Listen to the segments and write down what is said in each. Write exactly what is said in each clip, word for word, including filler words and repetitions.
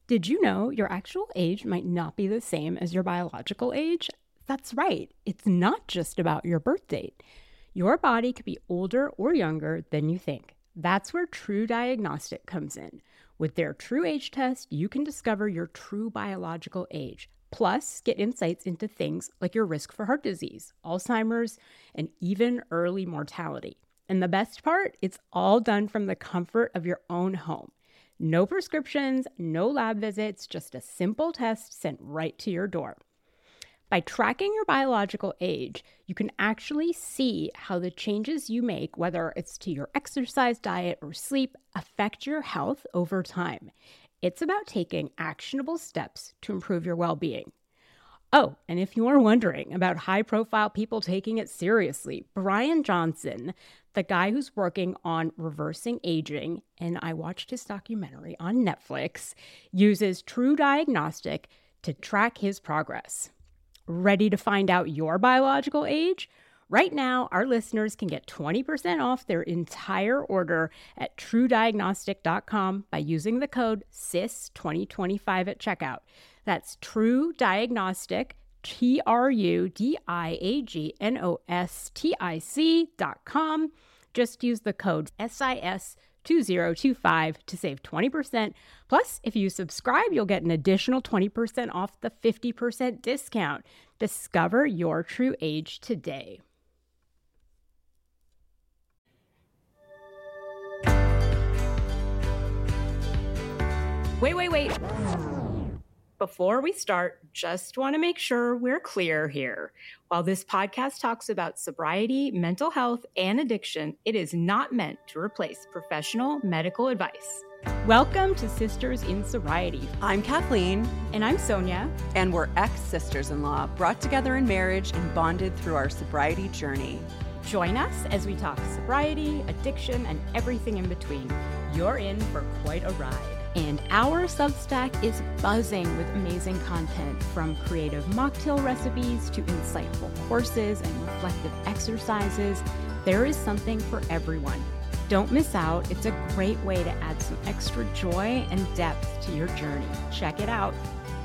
Did you know your actual age might not be the same as your biological age? That's right. It's not just about your birth date. Your body could be older or younger than you think. That's where True Diagnostic comes in. With their True Age test, you can discover your true biological age, plus get insights into things like your risk for heart disease, Alzheimer's, and even early mortality. And the best part, it's all done from the comfort of your own home. No prescriptions, no lab visits, just a simple test sent right to your door. By tracking your biological age, you can actually see how the changes you make, whether it's to your exercise, diet, or sleep, affect your health over time. It's about taking actionable steps to improve your well-being. Oh, and if you're wondering about high-profile people taking it seriously, Brian Johnson, the guy who's working on reversing aging, and I watched his documentary on Netflix, uses True Diagnostic to track his progress. Ready to find out your biological age? Right now, our listeners can get twenty percent off their entire order at true diagnostic dot com by using the code S I S twenty twenty-five at checkout. That's True Diagnostic, T R U D I A G N O S T I C dot com. Just use the code S I S two zero two five to save twenty percent. Plus, if you subscribe, you'll get an additional twenty percent off the fifty percent discount. Discover your true age today. Wait, wait, wait. Before we start, just want to make sure we're clear here. While this podcast talks about sobriety, mental health, and addiction, it is not meant to replace professional medical advice. Welcome to Sisters in Sobriety. I'm Kathleen. And I'm Sonia. And we're ex-sisters-in-law, brought together in marriage and bonded through our sobriety journey. Join us as we talk sobriety, addiction, and everything in between. You're in for quite a ride. And our Substack is buzzing with amazing content, from creative mocktail recipes to insightful courses and reflective exercises. There is something for everyone. Don't miss out. It's a great way to add some extra joy and depth to your journey. Check it out.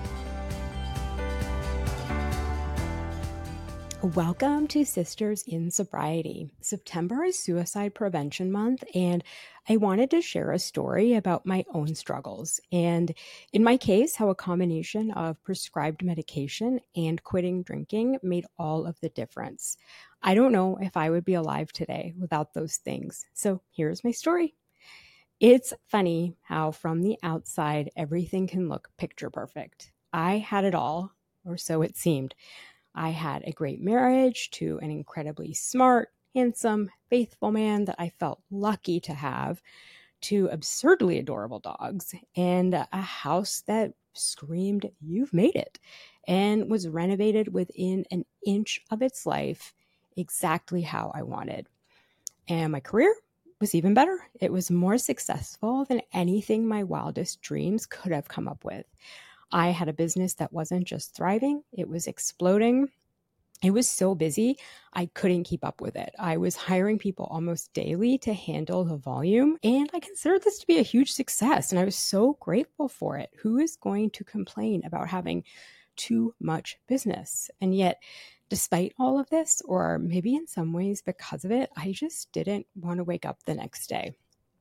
Welcome to Sisters in Sobriety. September is Suicide Prevention Month, and I wanted to share a story about my own struggles, and in my case, how a combination of prescribed medication and quitting drinking made all of the difference. I don't know if I would be alive today without those things, so here's my story. It's funny how from the outside, everything can look picture perfect. I had it all, or so it seemed. I had a great marriage to an incredibly smart, handsome, faithful man that I felt lucky to have, to absurdly adorable dogs, and a house that screamed, "You've made it," and was renovated within an inch of its life exactly how I wanted. And my career was even better. It was more successful than anything my wildest dreams could have come up with. I had a business that wasn't just thriving, it was exploding. It was so busy, I couldn't keep up with it. I was hiring people almost daily to handle the volume, and I considered this to be a huge success, and I was so grateful for it. Who is going to complain about having too much business? And yet, despite all of this, or maybe in some ways because of it, I just didn't want to wake up the next day.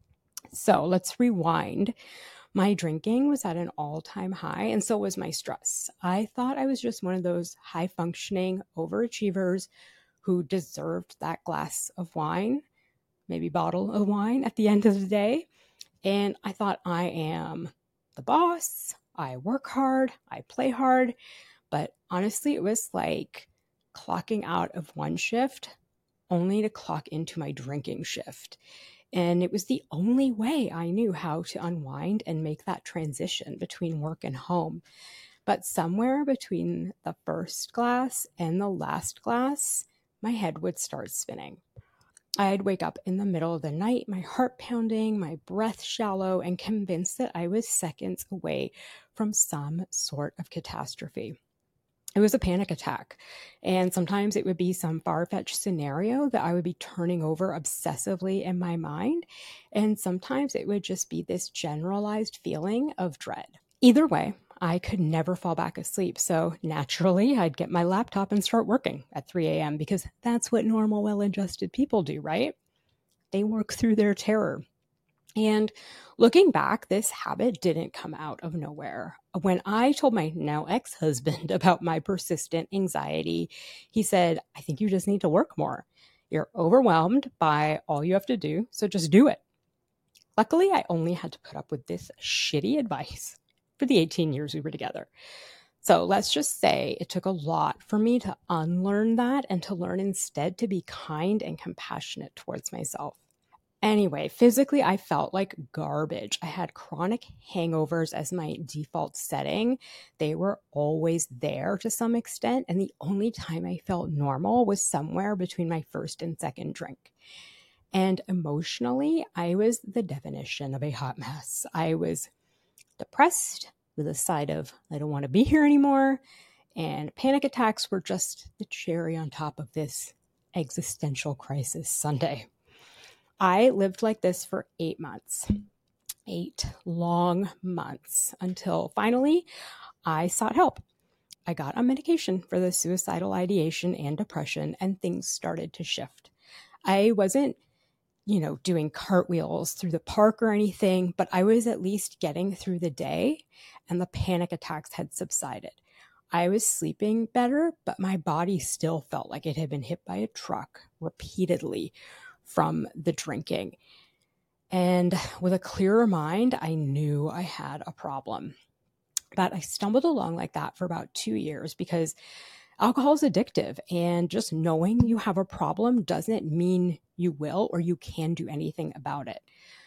So let's rewind. My drinking was at an all-time high, and so was my stress. I thought I was just one of those high-functioning overachievers who deserved that glass of wine, maybe bottle of wine at the end of the day. And I thought, I am the boss, I work hard, I play hard. But honestly, it was like clocking out of one shift only to clock into my drinking shift. And it was the only way I knew how to unwind and make that transition between work and home. But somewhere between the first glass and the last glass, my head would start spinning. I'd wake up in the middle of the night, my heart pounding, my breath shallow, and convinced that I was seconds away from some sort of catastrophe. It was a panic attack, and sometimes it would be some far-fetched scenario that I would be turning over obsessively in my mind, and sometimes it would just be this generalized feeling of dread. Either way, I could never fall back asleep. So naturally, I'd get my laptop and start working at three a.m. because that's what normal, well-adjusted people do, right? They work through their terror. And looking back, this habit didn't come out of nowhere. When I told my now ex-husband about my persistent anxiety, he said, I think you just need to work more. You're overwhelmed by all you have to do, so just do it. Luckily, I only had to put up with this shitty advice for the eighteen years we were together. So let's just say it took a lot for me to unlearn that and to learn instead to be kind and compassionate towards myself. Anyway, physically, I felt like garbage. I had chronic hangovers as my default setting. They were always there to some extent, and the only time I felt normal was somewhere between my first and second drink. And emotionally, I was the definition of a hot mess. I was depressed with a side of, I don't want to be here anymore, and panic attacks were just the cherry on top of this existential crisis Sunday. I lived like this for eight months, eight long months until finally I sought help. I got on medication for the suicidal ideation and depression, and things started to shift. I wasn't, you know, doing cartwheels through the park or anything, but I was at least getting through the day, and the panic attacks had subsided. I was sleeping better, but my body still felt like it had been hit by a truck repeatedly from the drinking. And with a clearer mind, I knew I had a problem. But I stumbled along like that for about two years because alcohol is addictive, and just knowing you have a problem doesn't mean you will or you can do anything about it.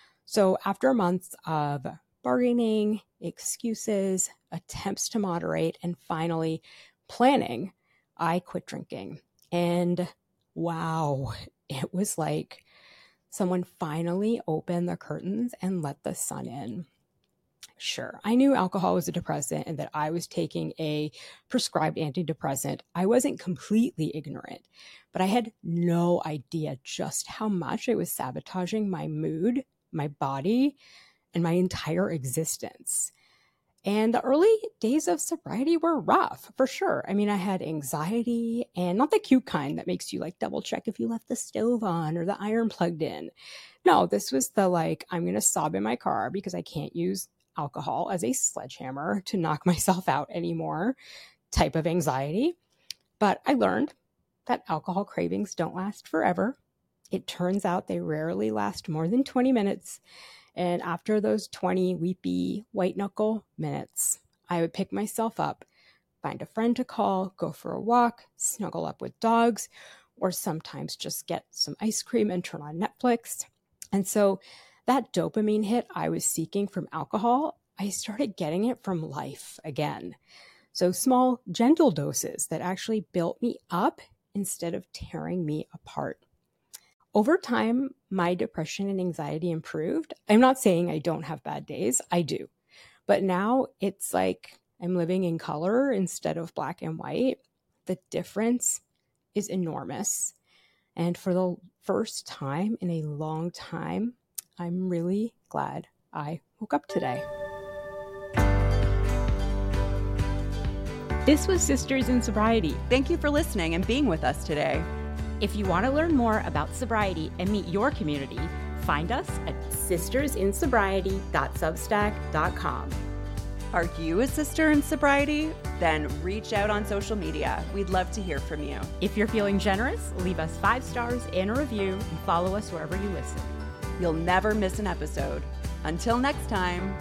So after months of bargaining, excuses, attempts to moderate, and finally planning, I quit drinking. And wow, it was like someone finally opened the curtains and let the sun in. Sure, I knew alcohol was a depressant and that I was taking a prescribed antidepressant. I wasn't completely ignorant, but I had no idea just how much it was sabotaging my mood, my body, and my entire existence. And the early days of sobriety were rough, for sure. I mean, I had anxiety, and not the cute kind that makes you like double check if you left the stove on or the iron plugged in. No, this was the like, I'm going to sob in my car because I can't use alcohol as a sledgehammer to knock myself out anymore type of anxiety. But I learned that alcohol cravings don't last forever. It turns out they rarely last more than twenty minutes. And after those twenty weepy white knuckle minutes, I would pick myself up, find a friend to call, go for a walk, snuggle up with dogs, or sometimes just get some ice cream and turn on Netflix. And so that dopamine hit I was seeking from alcohol, I started getting it from life again. So small, gentle doses that actually built me up instead of tearing me apart. Over time, my depression and anxiety improved. I'm not saying I don't have bad days. I do. But now it's like I'm living in color instead of black and white. The difference is enormous. And for the first time in a long time, I'm really glad I woke up today. This was Sisters in Sobriety. Thank you for listening and being with us today. If you want to learn more about sobriety and meet your community, find us at sisters in sobriety dot substack dot com. Are you a sister in sobriety? Then reach out on social media. We'd love to hear from you. If you're feeling generous, leave us five stars and a review and follow us wherever you listen. You'll never miss an episode. Until next time.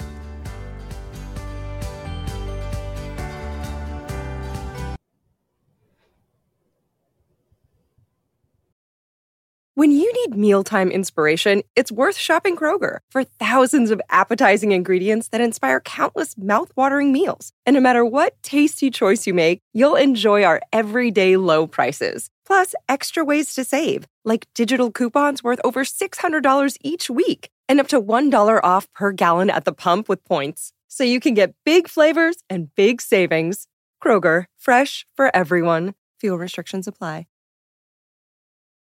When you need mealtime inspiration, it's worth shopping Kroger for thousands of appetizing ingredients that inspire countless mouth-watering meals. And no matter what tasty choice you make, you'll enjoy our everyday low prices. Plus, extra ways to save, like digital coupons worth over six hundred dollars each week and up to one dollar off per gallon at the pump with points. So you can get big flavors and big savings. Kroger, fresh for everyone. Fuel restrictions apply.